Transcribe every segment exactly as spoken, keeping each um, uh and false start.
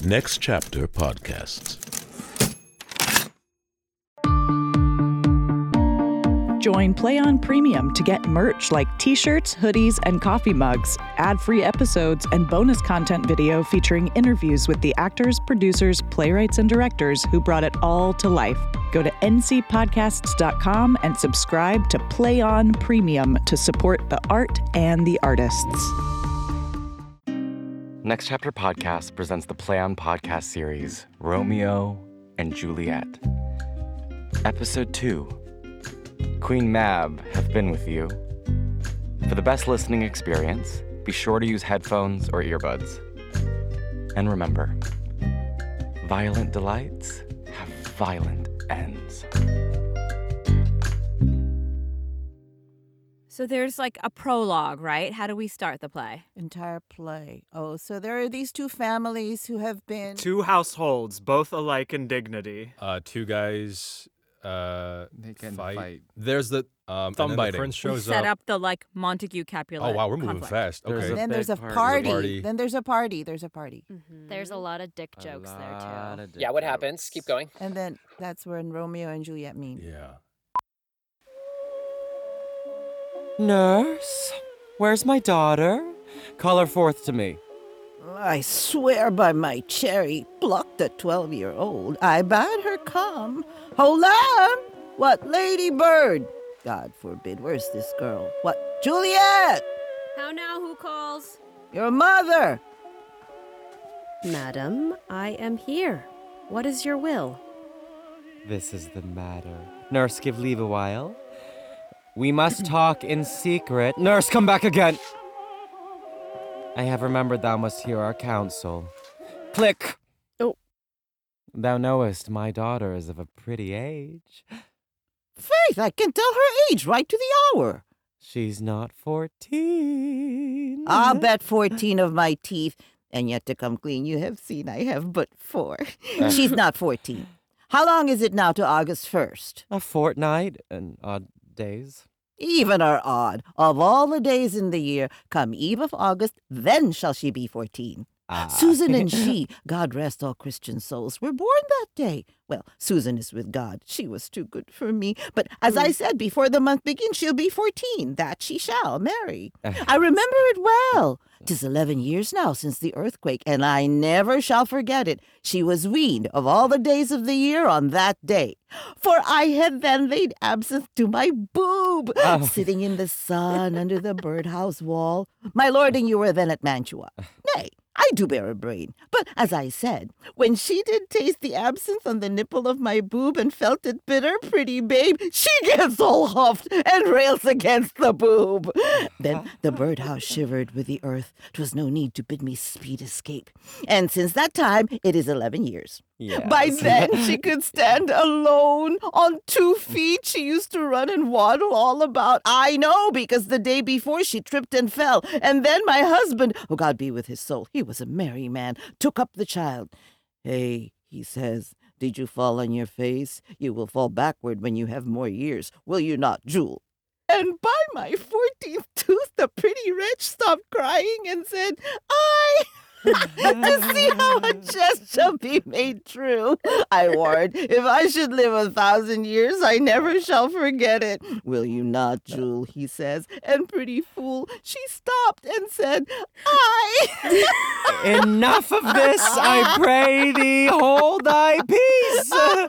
Next Chapter Podcasts. Join Play On Premium to get merch like t-shirts, hoodies, and coffee mugs, ad-free episodes, and bonus content video featuring interviews with the actors, producers, playwrights, and directors who brought it all to life. Go to n c podcasts dot com and subscribe to Play On Premium to support the art and the artists. Next Chapter Podcast presents the Play On podcast series, Romeo and Juliet. Episode two. Queen Mab hath been with you. For the best listening experience, be sure to use headphones or earbuds. And remember, violent delights have violent ends. So there's like a prologue, right? How do we start the play? Entire play. Oh, so there are these two families who have been... Two households, both alike in dignity. Uh, two guys uh, They can fight. fight. There's the um, Thumb and then biting. the prince We shows set up. up the like Montague Capulet. Oh wow, we're moving conflict. fast. There's Okay. a Then there's a big party. party. Party. Then there's a party. There's a party. Mhm. There's a lot of dick A jokes there lot too. of Yeah, dick what jokes. happens? Keep going. And then that's when Romeo and Juliet meet. Yeah. Nurse, where's my daughter? Call her forth to me. I swear by my cherry, plucked a twelve-year-old. I bade her come. Hold on! What lady bird? God forbid, where's this girl? What, Juliet? How now? Who calls? Your mother! Madam, I am here. What is your will? This is the matter. Nurse, give leave a while. We must talk in secret. Nurse, come back again! I have remembered thou must hear our counsel. Click! Oh. Thou knowest my daughter is of a pretty age. Faith, I can tell her age right to the hour. She's not fourteen. I'll bet fourteen of my teeth. And yet to come clean, you have seen I have but four. She's not fourteen. How long is it now to August first? A fortnight and odd days. Even are odd. Of all the days in the year, come eve of August, then shall she be fourteen. Ah. Susan and she, God rest all Christian souls, were born that day. Well, Susan is with God. She was too good for me. But as I said, before the month begins, she'll be fourteen. That she shall marry. I remember it well. 'Tis eleven years now since the earthquake, and I never shall forget it. She was weaned of all the days of the year on that day. For I had then laid absinthe to my boob, Oh. sitting in the sun under the birdhouse wall. My lord and you were then at Mantua. Nay, I do bear a brain. But as I said, when she did taste the absinthe on the nipple of my boob and felt it bitter, pretty babe, she gets all huffed and rails against the boob. Then the birdhouse shivered with the earth. 'Twas no need to bid me speed escape. And since that time, it is eleven years. Yes. By then, she could stand alone on two feet. She used to run and waddle all about. I know, because the day before she tripped and fell. And then my husband, oh God be with his soul, he was a merry man, took up the child. Hey, he says, did you fall on your face? You will fall backward when you have more years. Will you not, Jewel? And by my fourteenth tooth, the pretty wretch stopped crying and said, I... to see how a jest shall be made true. I warrant, if I should live a thousand years, I never shall forget it. Will you not, Jewel, he says. And pretty fool, she stopped and said, I... Enough of this, I pray thee, hold thy peace.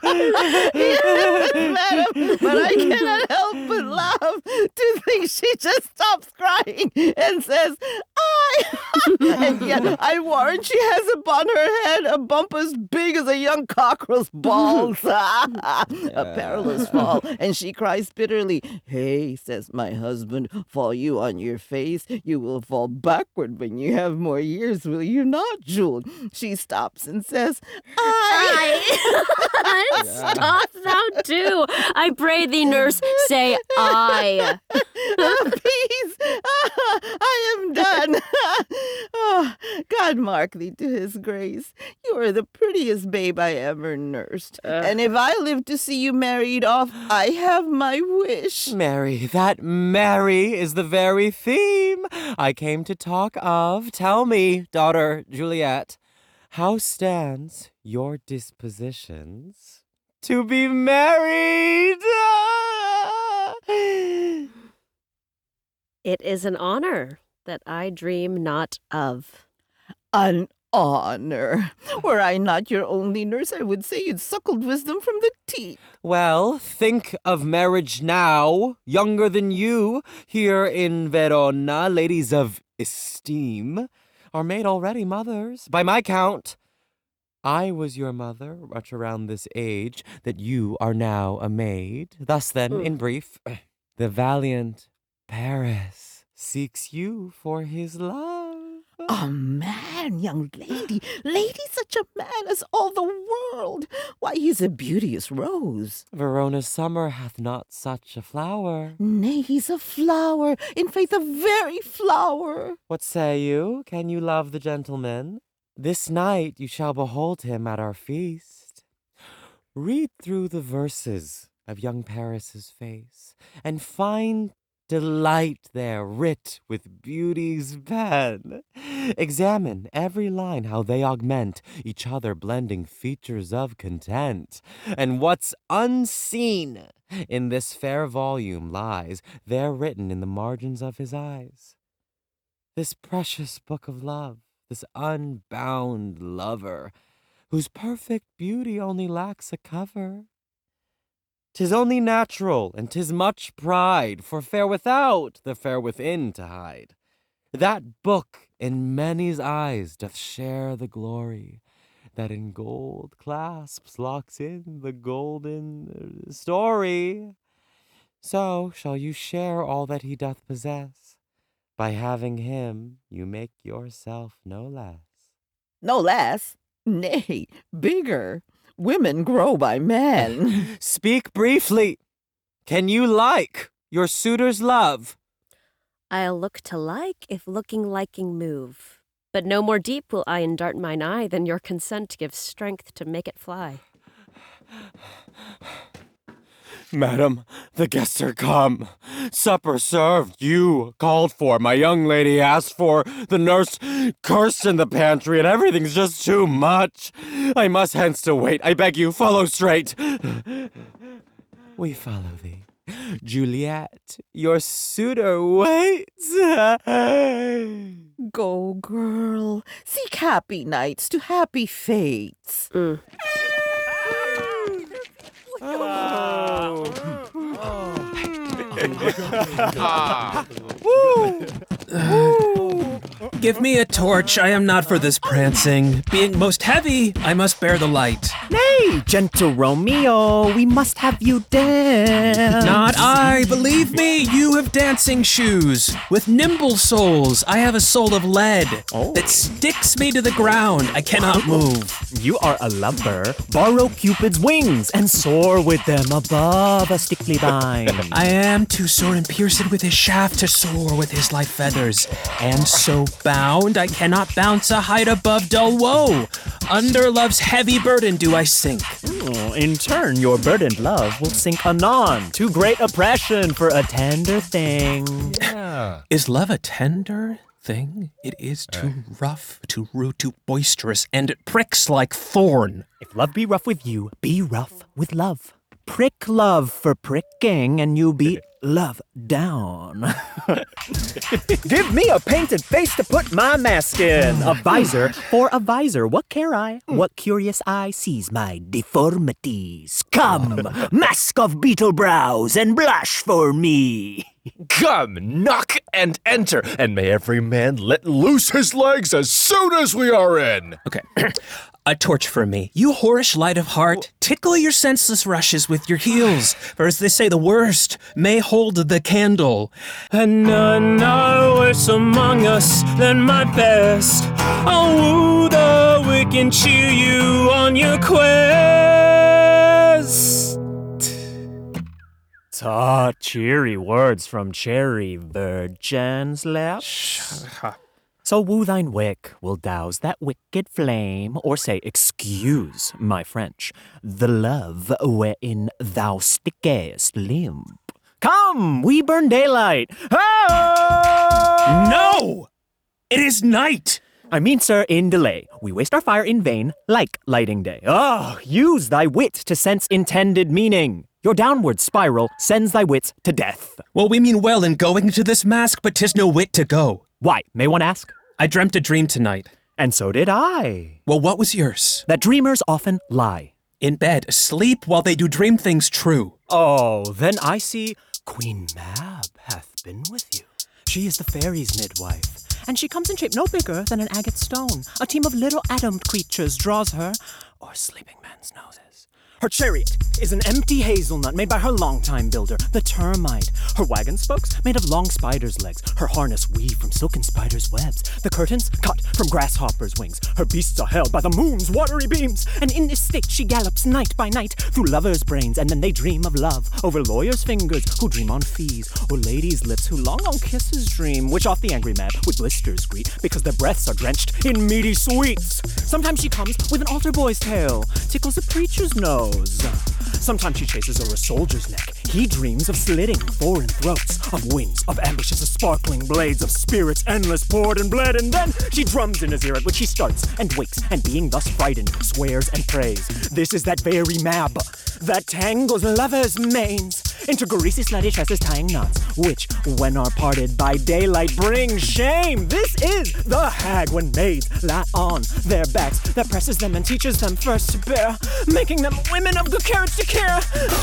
Yes, madam, but I cannot help but laugh to think she just stops crying and says, I... and yet I warrant she has upon her head a bump as big as a young cockerel's balls. A perilous fall. And she cries bitterly, hey, says my husband, fall you on your face, you will fall backward when you have more years, will you not, Jewel? She stops and says, I... I stop thou too. I pray thee, nurse, say I. Peace! I am done. Oh, God mark thee to his grace. You are the prettiest babe I ever nursed. Uh. And if I live to see you married off, I have my wish. Mary, that Mary is the very theme I came to talk of. Tell me, daughter Juliet, how stands your dispositions to be married? It is an honor that I dream not of. An honor. Were I not your only nurse, I would say you'd suckled wisdom from the teat. Well, think of marriage now, younger than you, here in Verona, ladies of esteem, are made already mothers. By my count, I was your mother, much around this age, that you are now a maid. Thus then, Mm. in brief, the valiant Paris seeks you for his love. A man, young lady, lady, such a man as all the world. Why, he's a beauteous rose. Verona's summer hath not such a flower. Nay, he's a flower, in faith a very flower. What say you? Can you love the gentleman? This night you shall behold him at our feast. Read through the verses of young Paris's face, and find delight there writ with beauty's pen. Examine every line how they augment each other, blending features of content. And what's unseen in this fair volume lies there written in the margins of his eyes. This precious book of love, this unbound lover, whose perfect beauty only lacks a cover. 'Tis only natural, and 'tis much pride, for fair without the fair within to hide. That book in many's eyes doth share the glory, that in gold clasps locks in the golden story. So shall you share all that he doth possess. By having him, you make yourself no less. No less, nay, bigger. Women grow by men. Speak briefly. Can you like your suitor's love? I'll look to like if looking liking move. But no more deep will I indart mine eye than your consent gives strength to make it fly. Madam, the guests are come. Supper served, you called for, my young lady asked for, the nurse cursed in the pantry, and everything's just too much. I must hence to wait. I beg you, follow straight. We follow thee. Juliet, your suitor waits. Go, girl. Seek happy nights to happy fates. Mm. Give me a torch, I am not for this prancing. Being most heavy, I must bear the light. Nay, gentle Romeo, we must have you dance. Not I, believe me, you have dancing shoes. With nimble soles, I have a soul of lead Oh. that sticks me to the ground. I cannot move. You are a lover. Borrow Cupid's wings and soar with them above a stickly vine. I am too sore and pierced with his shaft to soar with his light feathers. And so bound, I cannot bounce a height above dull woe. Under love's heavy burden do I sink. Oh, in turn, your burdened love will sink anon. Too great oppression for a tender thing. Is love a tender thing? It is too rough, too rude, too boisterous, and it pricks like thorn. If love be rough with you, be rough with love. Prick love for pricking, and you be love down. Give me a painted face to put my mask in. A visor for a visor. What care I? What curious eye sees my deformities? Come, mask of beetle brows, and blush for me. Come, knock and enter, and may every man let loose his legs as soon as we are in. Okay. A torch for me. You whorish light of heart, tickle your senseless rushes with your heels, for as they say, the worst may hold the candle. And none are worse among us than my best. I'll woo the wick and cheer you on your quest. Ah, cheery words from cherry virgin's lips. Shut up. So woo thine wick will douse that wicked flame, or say, excuse my French, the love wherein thou stickest limp. Come, we burn daylight. Oh! No! It is night! I mean, sir, in delay. We waste our fire in vain, like lighting day. Ah, use thy wit to sense intended meaning. Your downward spiral sends thy wits to death. Well, we mean well in going to this mask, but 'tis no wit to go. Why, may one ask? I dreamt a dream tonight. And so did I. Well, what was yours? That dreamers often lie. In bed, asleep, while they do dream things true. Oh, then I see Queen Mab hath been with you. She is the fairies' midwife. And she comes in shape no bigger than an agate stone. A team of little atomed creatures draws her, or sleeping men's noses. Her chariot is an empty hazelnut made by her longtime builder, the termite. Her wagon spokes made of long spider's legs. Her harness weaved from silken spider's webs. The curtains cut from grasshopper's wings. Her beasts are held by the moon's watery beams. And in this state she gallops night by night through lovers' brains. And then they dream of love over lawyers' fingers who dream on fees, or ladies' lips who long on kisses dream, which off the angry Mab with blisters greet because their breaths are drenched in meaty sweets. Sometimes she comes with an altar boy's tale, tickles a preacher's nose. Sometimes she chases over a soldier's neck. He dreams of slitting foreign throats, of winds, of ambushes, of sparkling blades, of spirits endless poured and bled. And then she drums in his ear, at which he starts and wakes, and being thus frightened, swears and prays. This is that very Mab that tangles lovers' manes into greasy slutty tresses tying knots, which, when are parted by daylight, bring shame. This is the hag when maids lie on their backs, that presses them and teaches them first to bear, making them women of good carriage to care.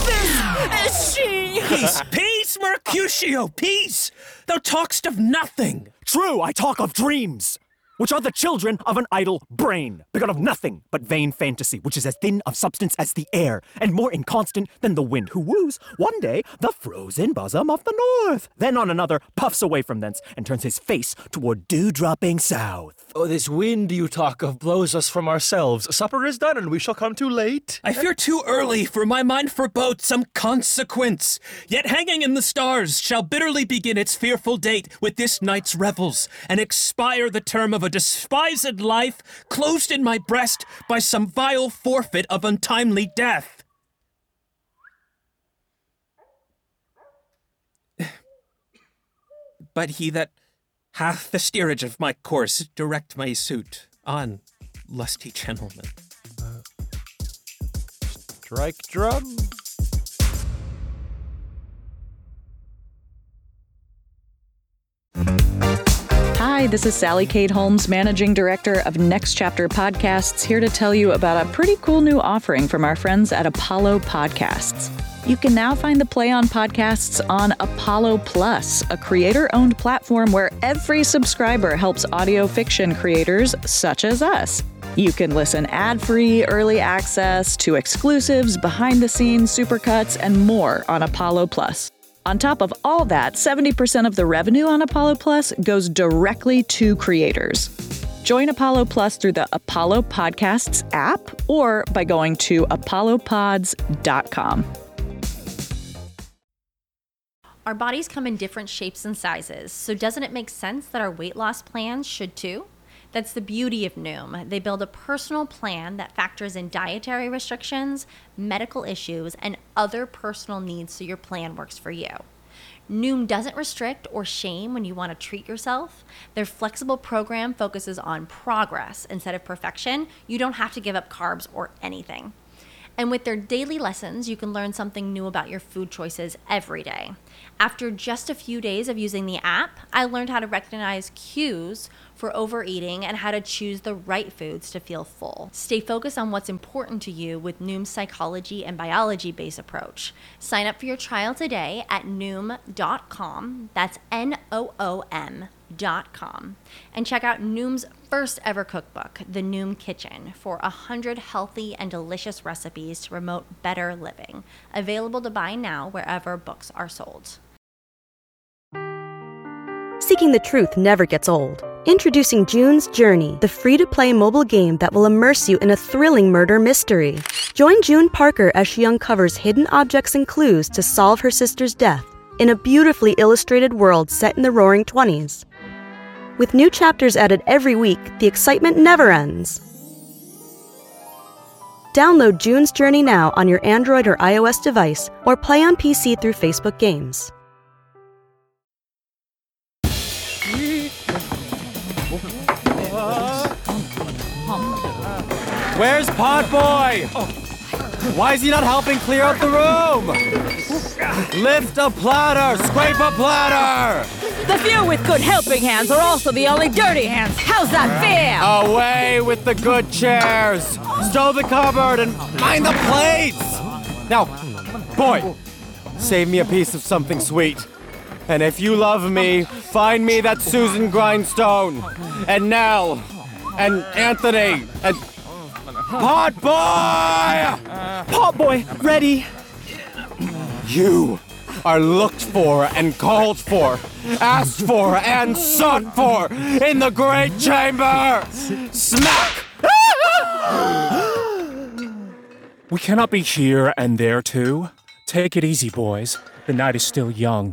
This is she. Peace, peace, Mercutio, peace! Thou talk'st of nothing. True, I talk of dreams, which are the children of an idle brain, begot of nothing but vain fantasy, which is as thin of substance as the air, and more inconstant than the wind, who woos one day the frozen bosom of the north, then on another puffs away from thence, and turns his face toward dew-dropping south. Oh, this wind you talk of blows us from ourselves. Supper is done, and we shall come too late. I fear too early, for my mind forebodes some consequence. Yet hanging in the stars shall bitterly begin its fearful date with this night's revels, and expire the term of a despised life, closed in my breast by some vile forfeit of untimely death. But he that hath the steerage of my course direct my suit on, lusty gentlemen. Uh, strike drum. Hi, this is Sally Kate Holmes, Managing Director of Next Chapter Podcasts, here to tell you about a pretty cool new offering from our friends at Apollo Podcasts. You can now find the Play On podcasts on Apollo Plus, a creator-owned platform where every subscriber helps audio fiction creators such as us. You can listen ad-free, early access to exclusives, behind-the-scenes supercuts, and more on Apollo Plus. On top of all that, seventy percent of the revenue on Apollo Plus goes directly to creators. Join Apollo Plus through the Apollo Podcasts app or by going to apollo pods dot com. Our bodies come in different shapes and sizes, so doesn't it make sense that our weight loss plans should too? That's the beauty of Noom. They build a personal plan that factors in dietary restrictions, medical issues, and other personal needs so your plan works for you. Noom doesn't restrict or shame when you want to treat yourself. Their flexible program focuses on progress instead of perfection. You don't have to give up carbs or anything. And with their daily lessons, you can learn something new about your food choices every day. After just a few days of using the app, I learned how to recognize cues for overeating and how to choose the right foods to feel full. Stay focused on what's important to you with Noom's psychology and biology-based approach. Sign up for your trial today at noom dot com. That's N O O M dot com. And check out Noom's first ever cookbook, The Noom Kitchen, for one hundred healthy and delicious recipes to promote better living. Available to buy now wherever books are sold. Seeking the truth never gets old. Introducing June's Journey, the free-to-play mobile game that will immerse you in a thrilling murder mystery. Join June Parker as she uncovers hidden objects and clues to solve her sister's death in a beautifully illustrated world set in the Roaring Twenties. With new chapters added every week, the excitement never ends. Download June's Journey now on your Android or iOS device, or play on P C through Facebook Games. Uh, Where's Podboy? Why is he not helping clear out the room? Lift a platter! Scrape a platter! The few with good helping hands are also the only dirty hands. How's that feel? Away with the good chairs! Stow the cupboard and mind the plates! Now, boy, save me a piece of something sweet. And if you love me, find me that Susan Grindstone, and Nell, and Anthony, and Potboy! Potboy, ready. You are looked for and called for, asked for and sought for in the great chamber! Smack! We cannot be here and there too. Take it easy, boys. The night is still young.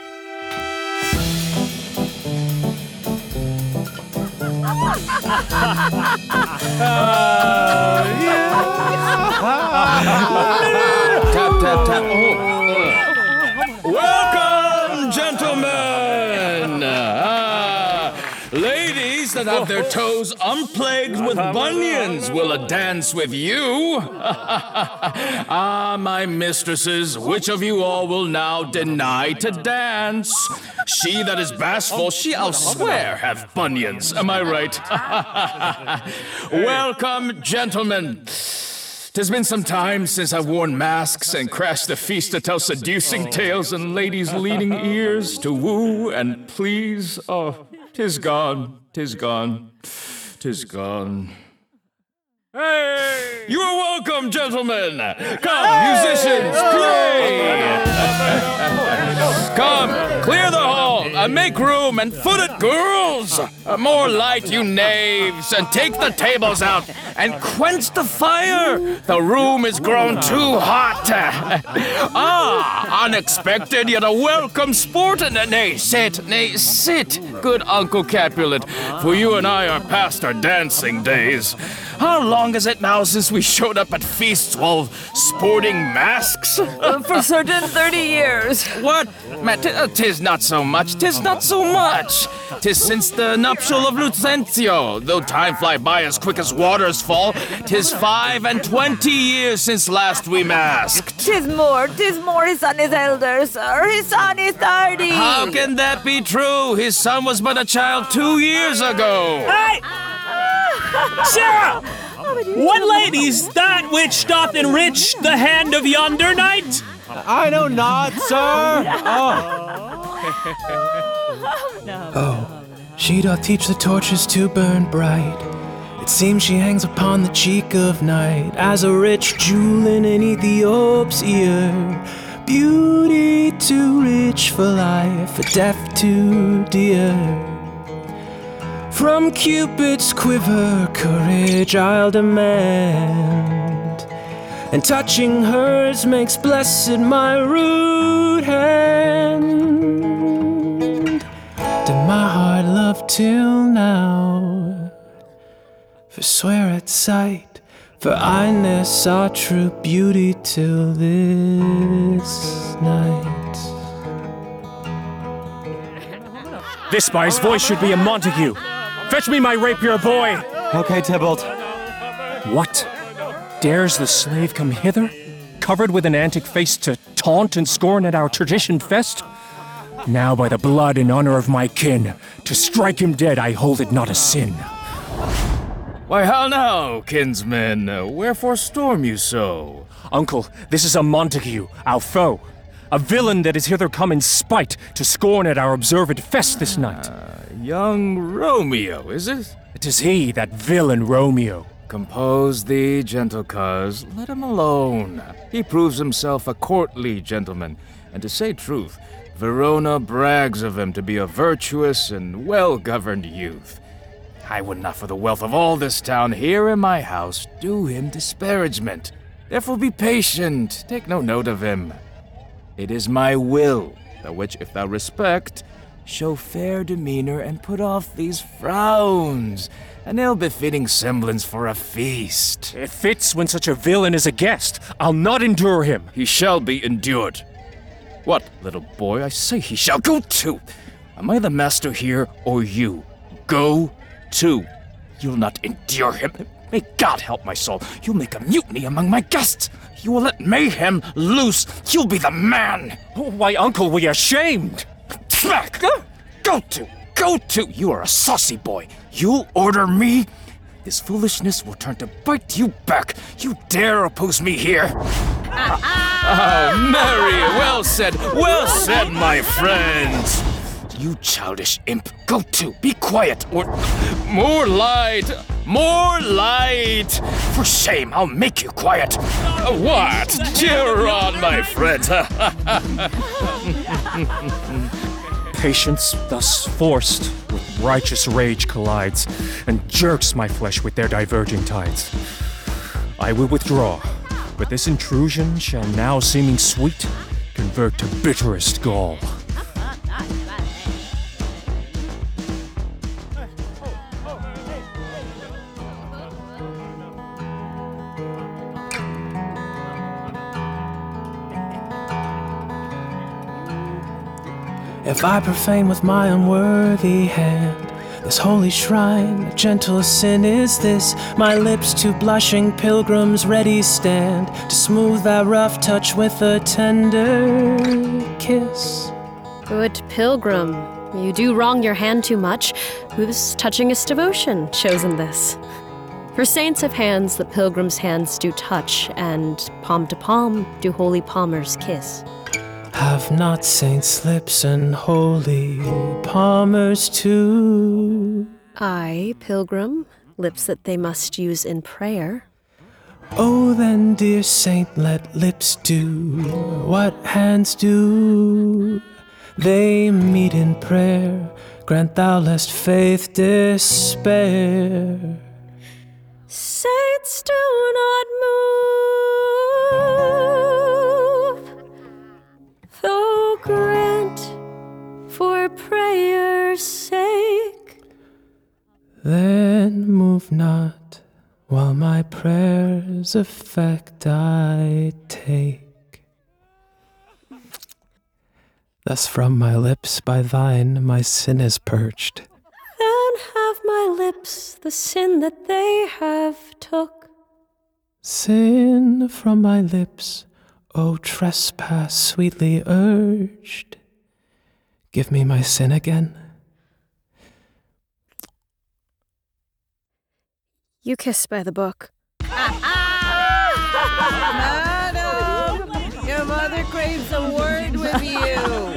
Tap, tap, tap. Oh. Welcome, gentlemen! Ah, ladies that have their toes unplagued with bunions will a dance with you. Ah, my mistresses, which of you all will now deny to dance? She that is bashful, she, I'll swear, have bunions. Am I right? Welcome, gentlemen. 'Tis been some time since I've worn masks and crashed the feast to tell seducing tales and ladies' leading ears to woo and please. Oh, 'tis gone, 'tis gone, 'tis gone. Hey! You are welcome, gentlemen! Come, musicians, play! Come, clear the hall, uh, make room, and foot it, girls! Uh, more light, you knaves, and take the tables out, and quench the fire! The room is grown too hot! Ah, unexpected, yet a welcome sport! And, uh, nay, sit, nay, sit, good Uncle Capulet, for you and I are past our dancing days. How long is it now since we showed up at feasts while sporting masks? Uh, for certain, thirty years. What? Ma, t- uh, tis not so much, tis not so much. Tis since the nuptial of Lucentio. Though time fly by as quick as waters fall, tis five and twenty years since last we masked. Tis more, tis more. His son is elder, sir. His son is thirty. How can that be true? His son was but a child two years ago. Hey! Sarah! What lady's that which doth enrich the hand of yonder knight? I know not, sir. Oh. Oh, she doth teach the torches to burn bright. It seems she hangs upon the cheek of night as a rich jewel in an Ethiop's ear. Beauty too rich for life, a death too dear. From Cupid's quiver, courage I'll demand, and touching hers makes blessed my rude hand. Did my heart love till now? Forswear at sight, for I ne'er saw true beauty till this night. This by his voice should be a Montague. Fetch me my rapier, boy! Okay, Tybalt. What? Dares the slave come hither, covered with an antic face to taunt and scorn at our tradition fest? Now by the blood and honor of my kin, to strike him dead I hold it not a sin. Why, how now, kinsman? Uh, wherefore storm you so? Uncle, this is a Montague, our foe. A villain that is hither come in spite to scorn at our observed fest this night. Uh, young Romeo, is it? It is he, that villain Romeo. Compose thee, gentle coz. Let him alone. He proves himself a courtly gentleman, and to say truth, Verona brags of him to be a virtuous and well-governed youth. I would not for the wealth of all this town here in my house do him disparagement. Therefore be patient, take no note of him. It is my will, the which if thou respect, show fair demeanor and put off these frowns, an ill-befitting semblance for a feast. It fits when such a villain is a guest. I'll not endure him. He shall be endured. What, little boy? I say he shall go too. Am I the master here, or you? Go too. You'll not endure him. May God help my soul. You'll make a mutiny among my guests. You will let mayhem loose. You'll be the man. Why, Uncle, we are shamed. Smack! Go to! Go to! You are a saucy boy. You'll order me? This foolishness will turn to bite you back. You dare oppose me here? Oh, Mary, well said, well said, my friends. You childish imp, go to, be quiet, or... More light, more light. For shame, I'll make you quiet. Uh, what? Cheer on, my friends. Patience, thus forced, with righteous rage collides, and jerks my flesh with their diverging tides. I will withdraw, but this intrusion shall now, seeming sweet, convert to bitterest gall. If I profane with my unworthy hand this holy shrine, the gentlest sin is this. My lips to blushing pilgrims ready stand to smooth that rough touch with a tender kiss. Good pilgrim, you do wrong your hand too much. Whose touchingest devotion chosen this? For saints have hands that pilgrims' hands do touch, and palm to palm do holy palmers kiss. Have not saints lips and holy palmers too? Aye, pilgrim, lips that they must use in prayer. Oh, then, dear saint, let lips do what hands do. They meet in prayer, grant thou lest faith despair. Saints do not move, though grant for prayer's sake. Then move not, while my prayer's effect I take. Thus from my lips by thine my sin is purged. Then have my lips the sin that they have took. Sin from my lips, O trespass sweetly urged. Give me my sin again. You kiss by the book. Madam, your mother craves a word with you.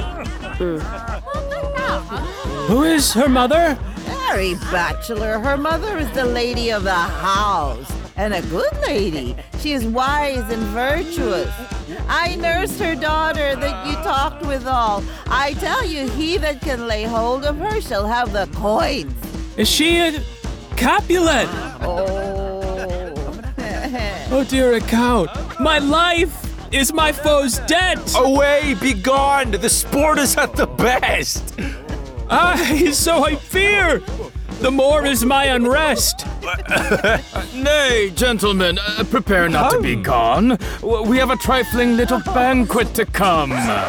Who is her mother? Mary Bachelor. Her mother is the lady of the house, and a good lady. She is wise and virtuous. I nursed her daughter that you talked withal. I tell you, he that can lay hold of her shall have the coins. Is she a Capulet? Oh. Oh, dear account. My life is my foe's debt. Away, be gone. The sport is at the best. Aye, so I fear. The more is my unrest. Uh, nay, gentlemen, uh, prepare not to be gone. W- We have a trifling little banquet to come. Uh,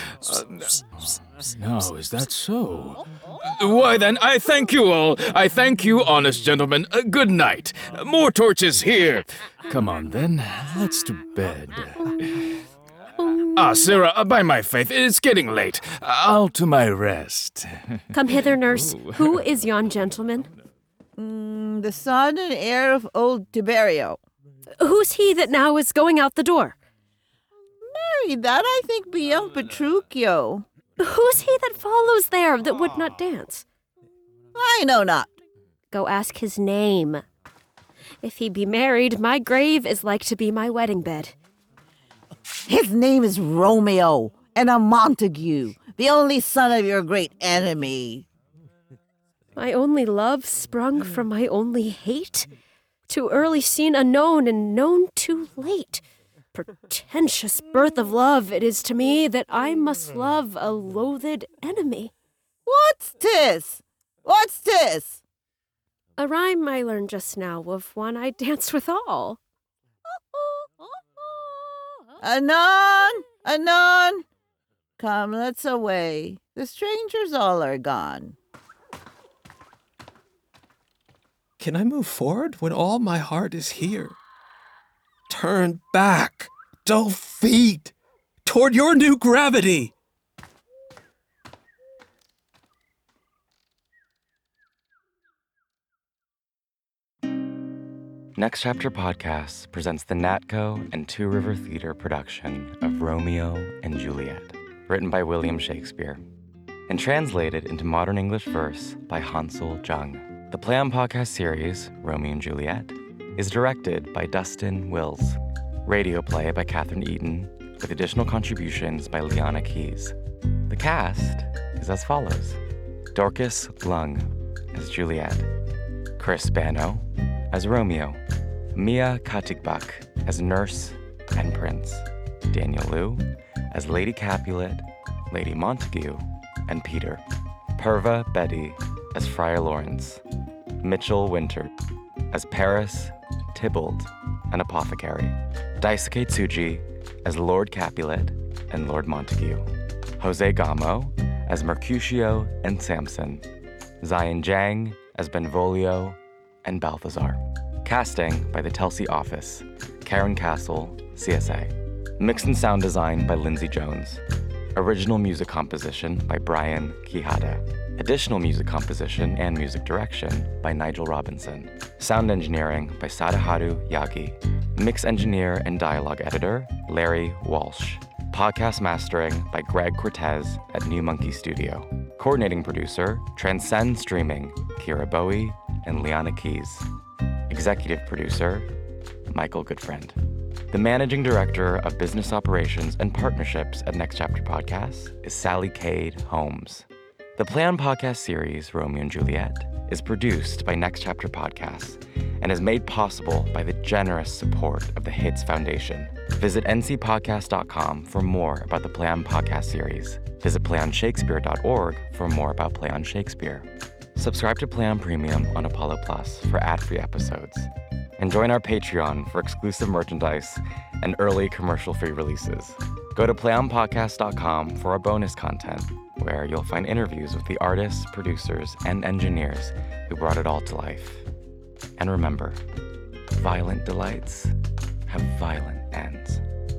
no, is that so? Why then, I thank you all. I thank you, honest gentlemen. Uh, good night. Uh, more torches here. Come on then, let's to bed. Ah, Sarah, uh, by my faith, it's getting late. I'll to my rest. Come hither, nurse. Who is yon gentleman? Mm, the son and heir of old Tiberio. Who's he that now is going out the door? Mary, that I think be young Petruchio. Who's he that follows there that would not dance? I know not. Go ask his name. If he be married, my grave is like to be my wedding bed. His name is Romeo, and a Montague, the only son of your great enemy. My only love sprung from my only hate? Too early seen unknown and known too late. Pretentious birth of love it is to me that I must love a loathed enemy. What's this? What's this? A rhyme I learned just now of one I danced withal. Anon, anon. Come, let's away. The strangers all are gone. can I move forward when all my heart is here? Turn back, dull feet, toward your new gravity. Next Chapter Podcast presents the Natco and Two River Theater production of Romeo and Juliet, written by William Shakespeare, and translated into modern English verse by Hansel Jung. The Play On Podcast series, Romeo and Juliet, is directed by Dustin Wills. Radio play by Catherine Eaton, with additional contributions by Liana Keys. The cast is as follows: Dorcas Lung as Juliet, Chris Bano as Romeo, Mia Katigbak as Nurse and Prince, Daniel Liu as Lady Capulet, Lady Montague, and Peter, Purva Bedi as Friar Lawrence, Mitchell Winter as Paris, Tybalt, and Apothecary, Daisuke Tsuji as Lord Capulet and Lord Montague, Jose Gamo as Mercutio and Samson, Zion Jang as Benvolio and Balthazar. Casting by the Telsey Office, Karen Castle, C S A. Mix and sound design by Lindsay Jones. Original music composition by Brian Quijada. Additional music composition and music direction by Nigel Robinson. Sound engineering by Sadaharu Yagi. Mix engineer and dialogue editor, Larry Walsh. Podcast mastering by Greg Cortez at New Monkey Studio. Coordinating producer, Transcend Streaming, Kira Bowie and Liana Keys. Executive producer, Michael Goodfriend. The managing director of business operations and partnerships at Next Chapter Podcasts is Sally Cade Holmes. The Play On Podcast series, Romeo and Juliet, is produced by Next Chapter Podcasts and is made possible by the generous support of the Hits Foundation. Visit n c podcast dot com for more about the Play On Podcast series. Visit play on shakespeare dot org for more about Play On Shakespeare. Subscribe to Play On Premium on Apollo Plus for ad-free episodes. And join our Patreon for exclusive merchandise and early commercial-free releases. Go to play on podcast dot com for our bonus content, where you'll find interviews with the artists, producers, and engineers who brought it all to life. And remember, violent delights have violent ends.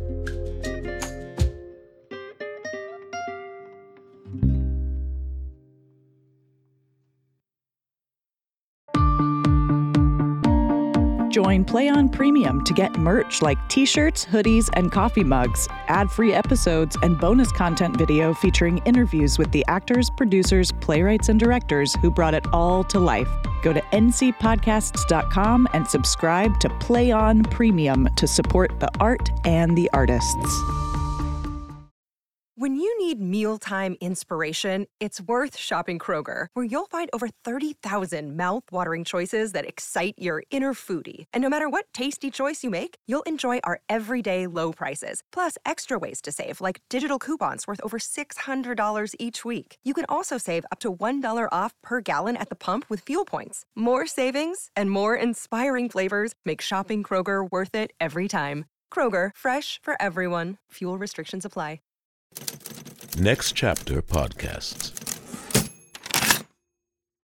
Join Play On Premium to get merch like t-shirts, hoodies, and coffee mugs, ad-free episodes, and bonus content video featuring interviews with the actors, producers, playwrights, and directors who brought it all to life. Go to n c podcasts dot com and subscribe to Play On Premium to support the art and the artists. When you need mealtime inspiration, it's worth shopping Kroger, where you'll find over thirty thousand mouth-watering choices that excite your inner foodie. And no matter what tasty choice you make, you'll enjoy our everyday low prices, plus extra ways to save, like digital coupons worth over six hundred dollars each week. You can also save up to one dollar off per gallon at the pump with fuel points. More savings and more inspiring flavors make shopping Kroger worth it every time. Kroger, fresh for everyone. Fuel restrictions apply. Next Chapter Podcasts.